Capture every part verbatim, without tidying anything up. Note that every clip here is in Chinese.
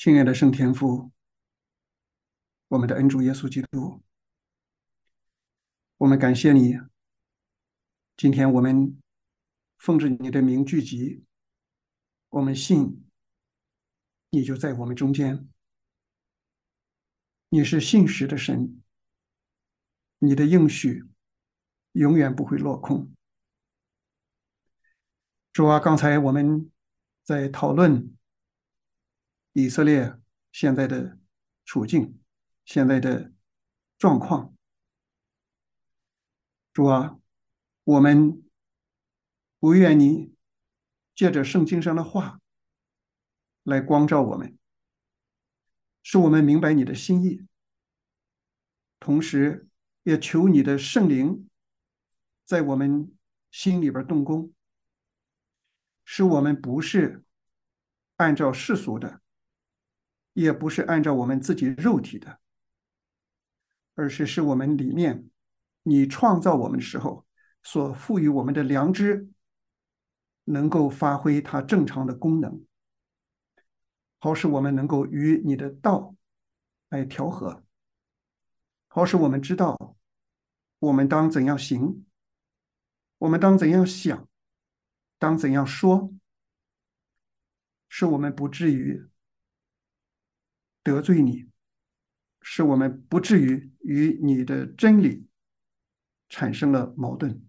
亲爱的圣天父，我们的恩主耶稣基督，我们感谢你。今天我们奉着你的名聚集，我们信你就在我们中间。你是信实的神，你的应许永远不会落空。主啊，刚才我们在讨论以色列现在的处境、现在的状况。主啊，我们不愿你借着圣经上的话来光照我们，使我们明白你的心意，同时也求你的圣灵在我们心里边动工，使我们不是按照世俗的，也不是按照我们自己肉体的，而是使我们里面你创造我们的时候所赋予我们的良知能够发挥它正常的功能，好使我们能够与你的道来调和，好使我们知道我们当怎样行，我们当怎样想，当怎样说，使我们不至于得罪你，使我们不至于与你的真理产生了矛盾。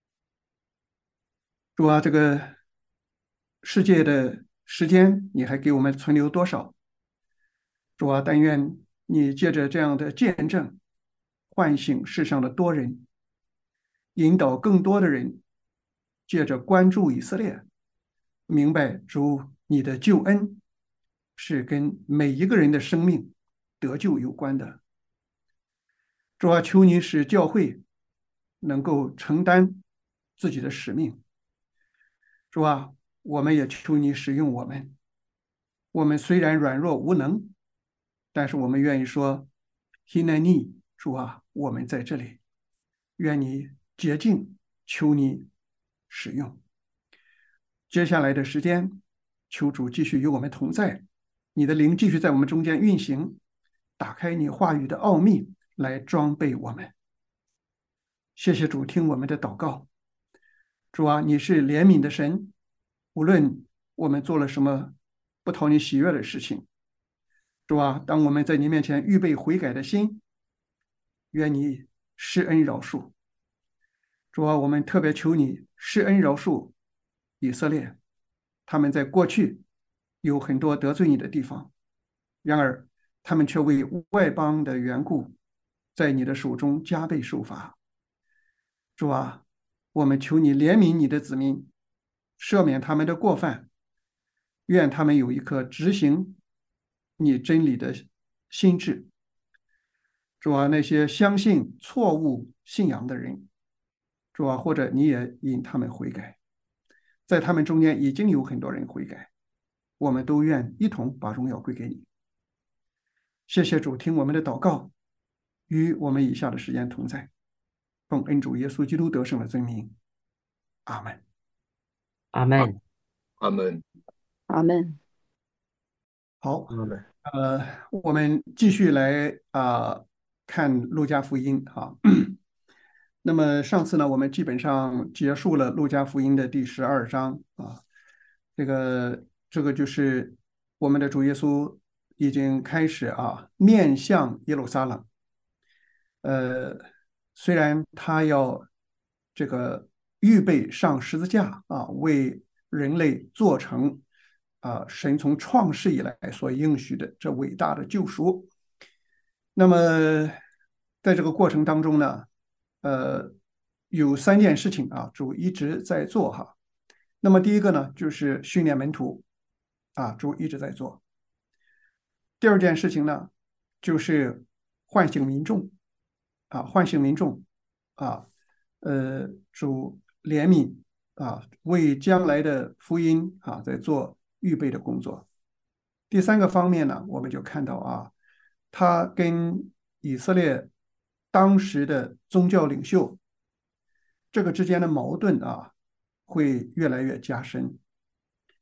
主啊，这个世界的时间你还给我们存留多少？主啊，但愿你借着这样的见证，唤醒世上的多人，引导更多的人借着关注以色列，明白主你的救恩是跟每一个人的生命得救有关的。主啊，求你使教会能够承担自己的使命。主啊，我们也求你使用我们。我们虽然软弱无能，但是我们愿意说 Hineni， 主啊，我们在这里，愿你洁净，求你使用。接下来的时间，求主继续与我们同在，你的灵继续在我们中间运行，打开你话语的奥秘，来装备我们。谢谢主，听我们的祷告。主啊，你是怜悯的神，无论我们做了什么不讨你喜悦的事情，主啊，当我们在你面前预备悔改的心，愿你施恩饶恕。主啊，我们特别求你施恩饶恕以色列，他们在过去有很多得罪你的地方，然而他们却为外邦的缘故，在你的手中加倍受罚。主啊，我们求你怜悯你的子民，赦免他们的过犯，愿他们有一颗执行你真理的心智。主啊，那些相信错误信仰的人，主啊，或者你也引他们悔改，在他们中间已经有很多人悔改，我们都愿一同把荣耀归给你。谢谢主，听我们的祷告，与我们以下的时间同在，奉恩主耶稣基督得胜的尊名，阿门。 阿阿门。 阿门。 阿门。 好， 阿门。 呃，我们继续来啊、呃看路加福音啊。那么上次呢，我们基本上结束了路加福音的第十二章啊。这个这个就是我们的主耶稣已经开始啊面向耶路撒冷。呃，虽然他要这个预备上十字架啊，为人类做成啊神从创世以来所应许的这伟大的救赎。那么在这个过程当中呢，呃，有三件事情啊，主一直在做哈。那么第一个呢，就是训练门徒啊，主一直在做。第二件事情呢，就是唤醒民众啊，唤醒民众啊，呃，主怜悯啊，为将来的福音啊在做预备的工作。第三个方面呢，我们就看到啊，他跟以色列当时的宗教领袖这个之间的矛盾啊，会越来越加深。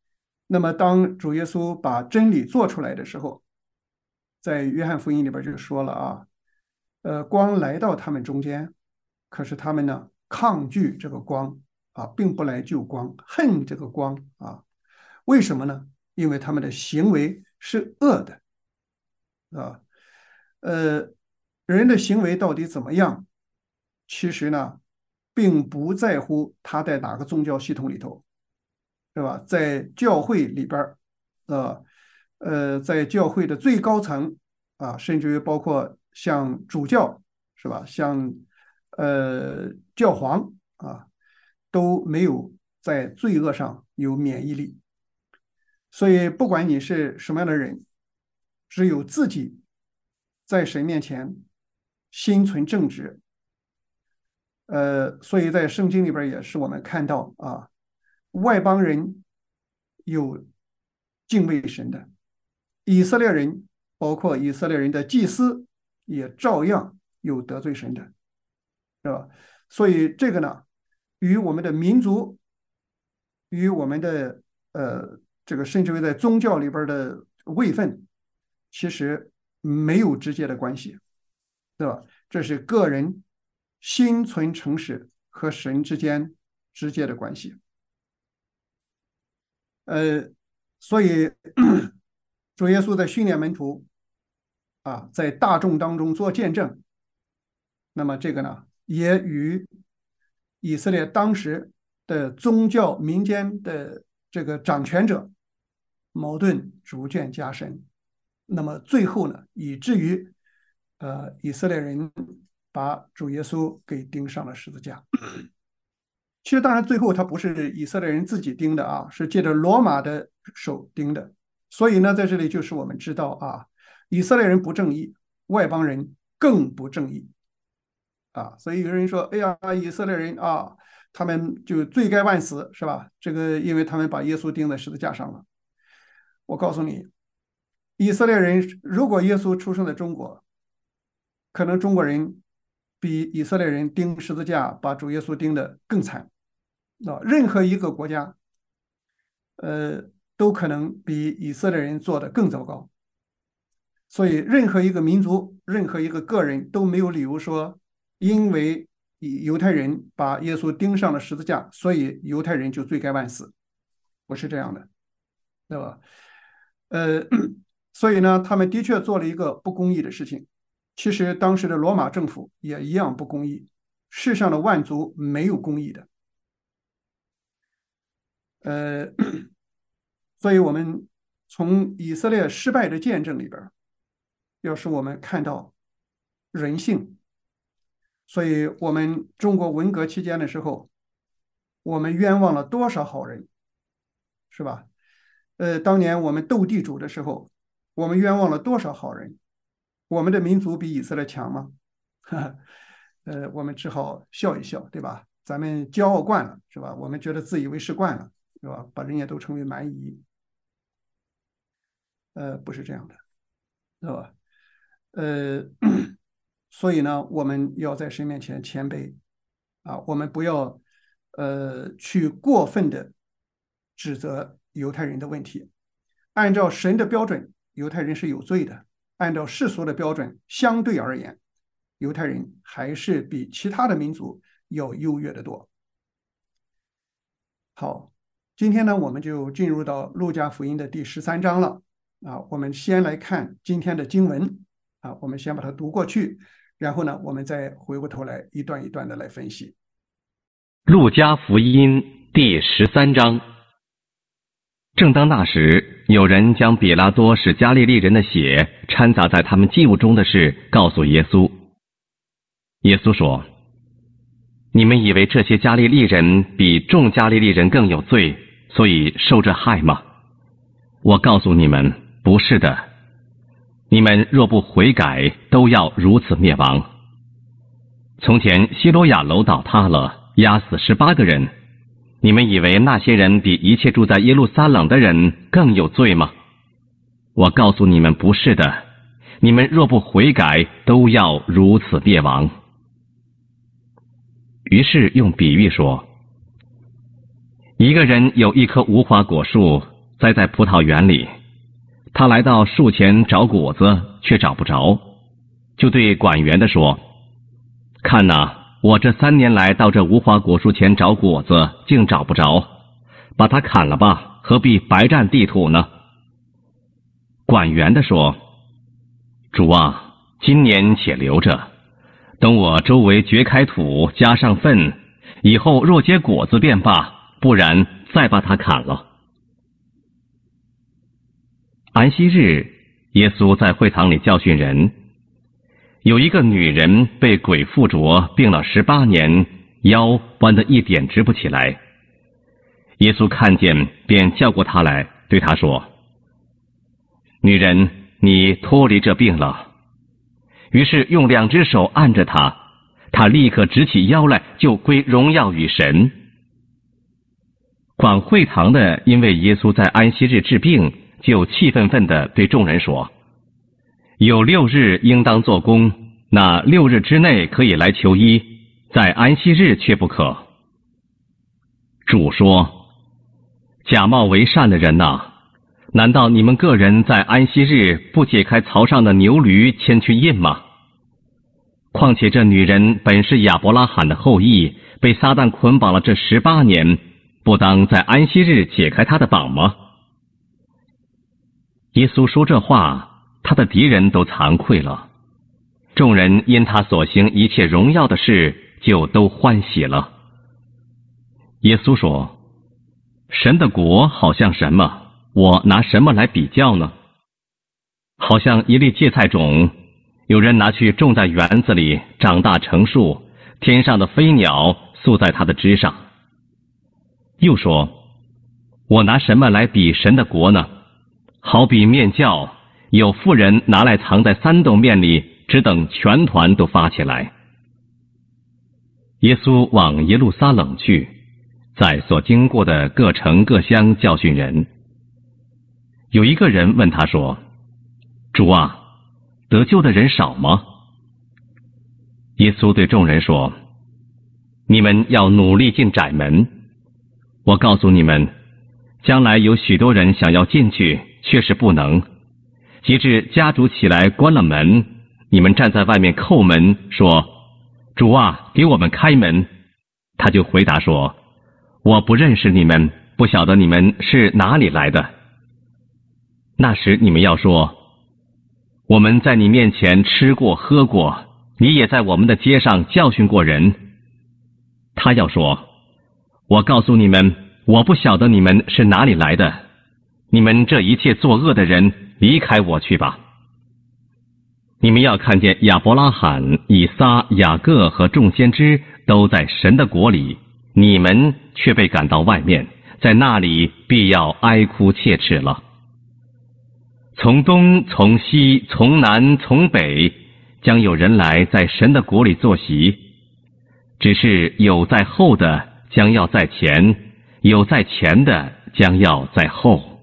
那么当主耶稣把真理做出来的时候，在约翰福音里边就说了啊，呃，光来到他们中间，可是他们呢抗拒这个光啊，并不来救光，恨这个光啊。为什么呢？因为他们的行为是恶的啊。呃，人的行为到底怎么样？其实呢，并不在乎他在哪个宗教系统里头，是吧？在教会里边儿，呃呃，在教会的最高层啊，甚至于包括像主教，是吧？像呃教皇啊，都没有在罪恶上有免疫力。所以，不管你是什么样的人，只有自己在神面前心存正直。呃，所以在圣经里边也是我们看到啊，外邦人有敬畏神的，以色列人包括以色列人的祭司也照样有得罪神的，是吧？所以这个呢，与我们的民族，与我们的呃这个甚至于在宗教里边的位分，其实没有直接的关系，对吧？这是个人心存诚实和神之间直接的关系。呃，所以主耶稣在训练门徒啊，在大众当中做见证，那么这个呢，也与以色列当时的宗教民间的这个掌权者矛盾逐渐加深。那么最后呢，以至于呃以色列人把主耶稣给钉上了十字架。其实当然最后他不是以色列人自己钉的啊，是借着罗马的手钉的。所以呢，在这里就是我们知道啊，以色列人不正义，外邦人更不正义啊。所以有人说，哎呀，以色列人啊，他们就罪该万死，是吧？这个因为他们把耶稣钉在十字架上了。我告诉你，以色列人如果耶稣出生在中国，可能中国人比以色列人钉十字架把主耶稣钉的更惨啊！任何一个国家，呃，都可能比以色列人做的更糟糕。所以，任何一个民族、任何一个个人都没有理由说，因为犹太人把耶稣钉上了十字架，所以犹太人就罪该万死，不是这样的，对吧？呃，所以呢，他们的确做了一个不公义的事情。其实当时的罗马政府也一样不公义，世上的万族没有公义的。呃，所以我们从以色列失败的见证里边，要使我们看到人性。所以我们中国文革期间的时候，我们冤枉了多少好人，是吧？呃，当年我们斗地主的时候，我们冤枉了多少好人？我们的民族比以色列强吗？呃，我们只好笑一笑，对吧？咱们骄傲惯了，是吧？我们觉得自以为是惯了，是吧？把人家都称为蛮夷，呃，不是这样的，是吧？呃，所以呢，我们要在神面前谦卑啊，我们不要呃去过分的指责犹太人的问题。按照神的标准，犹太人是有罪的；按照世俗的标准，相对而言，犹太人还是比其他的民族要优越的多。好，今天呢，我们就进入到路加福音的第十三章了啊。我们先来看今天的经文啊，我们先把它读过去，然后呢，我们再回过头来一段一段的来分析。 路加福音第十三章。正当那时，有人将比拉多使加利利人的血掺杂在他们祭物中的事告诉耶稣。耶稣说：“你们以为这些加利利人比众加利利人更有罪，所以受这害吗？我告诉你们，不是的。你们若不悔改，都要如此灭亡。从前希罗亚楼倒塌了，压死十八个人。你们以为那些人比一切住在耶路撒冷的人更有罪吗？我告诉你们，不是的。你们若不悔改，都要如此灭亡。”于是用比喻说：一个人有一棵无花果树， 栽在葡萄园里，他来到树前找果子，却找不着，就对管园的说：看哪，我这三年来到这无花果树前找果子，竟找不着，把它砍了吧，何必白占地土呢？管园的说：主啊，今年且留着，等我周围掘开土，加上粪，以后若结果子便罢，不然再把它砍了。安息日，耶稣在会堂里教训人。有一个女人被鬼附着，病了十八年，腰弯得一点直不起来。耶稣看见，便叫过她来，对她说：女人，你脱离这病了。于是用两只手按着她，她立刻直起腰来，就归荣耀与神。管会堂的因为耶稣在安息日治病，就气愤愤地对众人说：有六日应当做工，那六日之内可以来求医，在安息日却不可。主说：假冒为善的人哪，难道你们个人在安息日不解开槽上的牛驴牵去印吗？况且这女人本是亚伯拉罕的后裔，被撒旦捆绑了这十八年，不当在安息日解开她的绑吗？耶稣说这话，他的敌人都惭愧了。众人因他所行一切荣耀的事，就都欢喜了。耶稣说：神的国好像什么？我拿什么来比较呢？好像一粒芥菜种，有人拿去种在园子里，长大成树，天上的飞鸟宿在它的枝上。又说：我拿什么来比神的国呢？好比面酵，有妇人拿来藏在三斗面里，只等全团都发起来。耶稣往耶路撒冷去，在所经过的各城各乡教训人。有一个人问他说：主啊，得救的人少吗？耶稣对众人说：你们要努力进窄门。我告诉你们，将来有许多人想要进去，却是不能。及至家主起来关了门，你们站在外面叩门，说：主啊，给我们开门。他就回答说：我不认识你们，不晓得你们是哪里来的。那时你们要说：我们在你面前吃过喝过，你也在我们的街上教训过人。他要说：我告诉你们，我不晓得你们是哪里来的，你们这一切作恶的人，离开我去吧。你们要看见亚伯拉罕、以撒、雅各和众先知都在神的国里，你们却被赶到外面，在那里必要哀哭切齿了。从东从西从南从北，将有人来在神的国里坐席，只是有在后的将要在前，有在前的将要在后。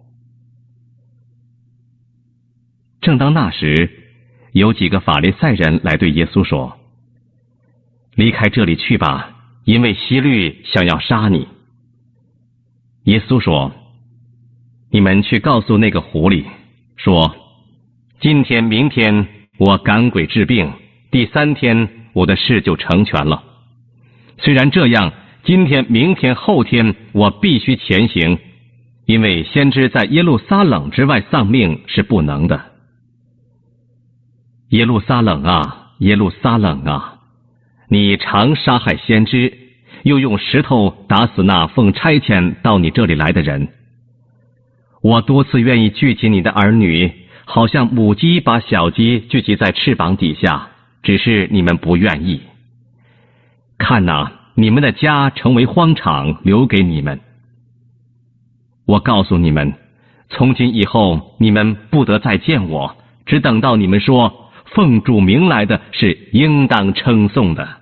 正当那时，有几个法利赛人来对耶稣说：离开这里去吧，因为希律想要杀你。耶稣说：你们去告诉那个狐狸说，今天明天我赶鬼治病，第三天我的事就成全了。虽然这样，今天明天后天我必须前行，因为先知在耶路撒冷之外丧命是不能的。耶路撒冷啊，耶路撒冷啊，你常杀害先知，又用石头打死那奉差遣到你这里来的人。我多次愿意聚集你的儿女，好像母鸡把小鸡聚集在翅膀底下，只是你们不愿意。看哪，你们的家成为荒场，留给你们。我告诉你们，从今以后你们不得再见我，只等到你们说奉主名来的是应当称颂的。